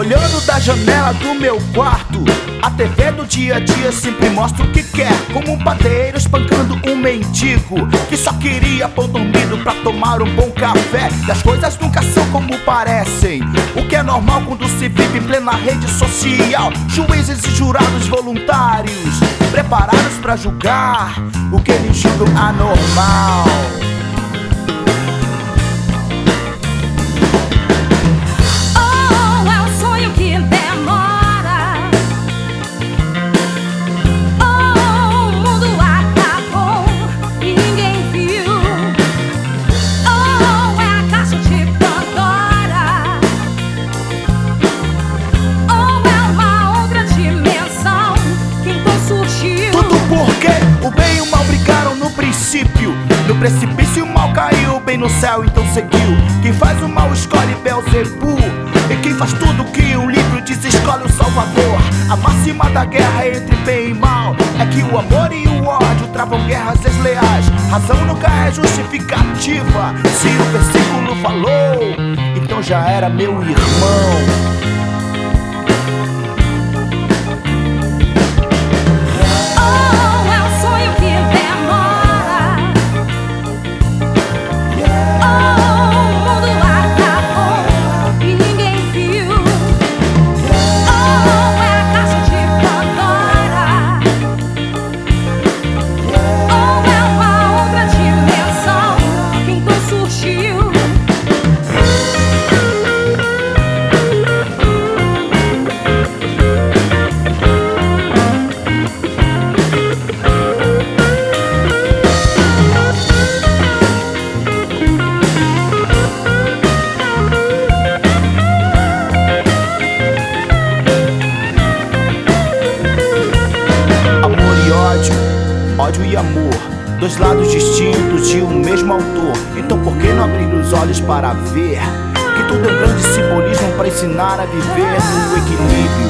Olhando da janela do meu quarto, a TV do dia a dia sempre mostra o que quer. Como um padeiro espancando um mendigo que só queria pão dormido pra tomar um bom café. E as coisas nunca são como parecem, o que é normal quando se vive em plena rede social. Juízes e jurados voluntários preparados pra julgar o que eles julgam anormal. No precipício o mal caiu bem no céu, então seguiu. Quem faz o mal escolhe Belzebu, e quem faz tudo que o livro diz escolhe o Salvador. A máxima da guerra entre bem e mal é que o amor e o ódio travam guerras desleais. Razão nunca é justificativa. Se o versículo falou, então já era meu irmão. Ódio e amor, dois lados distintos de um mesmo autor. Então por que não abrir os olhos para ver que tudo é um grande simbolismo para ensinar a viver no equilíbrio,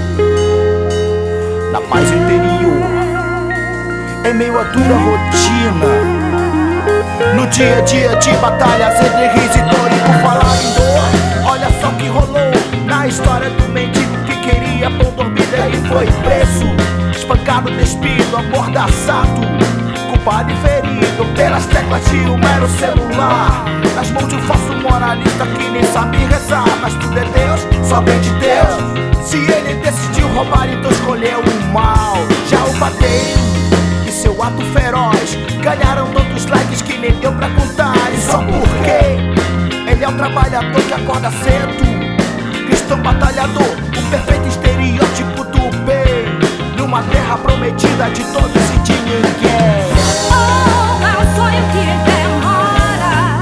na paz interior, em meio à dura rotina, no dia a dia de batalhas entre riso e dor. E por falar em dor, olha só o que rolou na história do mendigo que queria pão dormido. Ele foi preso, espancado, despido, amordaçado, culpado e ferido pelas teclas de um mero celular, nas mãos de um falso moralista que nem sabe rezar. Mas tudo é Deus, só vem de Deus. Se ele decidiu roubar, então escolheu o mal. Já o padeiro e seu ato feroz ganharam tantos likes que nem deu pra contar. E só porque ele é um trabalhador que acorda cedo, cristão batalhador, o perfeito estereótipo do bem, numa terra prometida de todos e de ninguém. Oh, é um sonho que demora.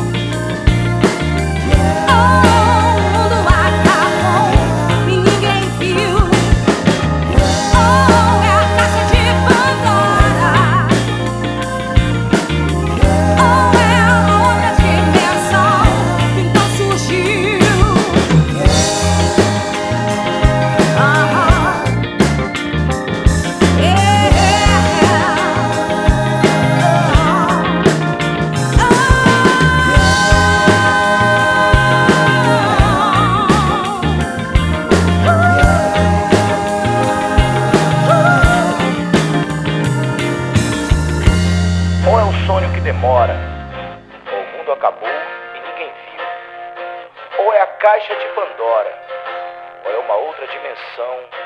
Oh, o mundo acabou e ninguém viu. Oh, é a caixa de Pandora. Oh, é uma outra dimensão que então surgiu. Ou é um sonho que demora, ou o mundo acabou e ninguém viu. Ou é a caixa de Pandora, ou é uma outra dimensão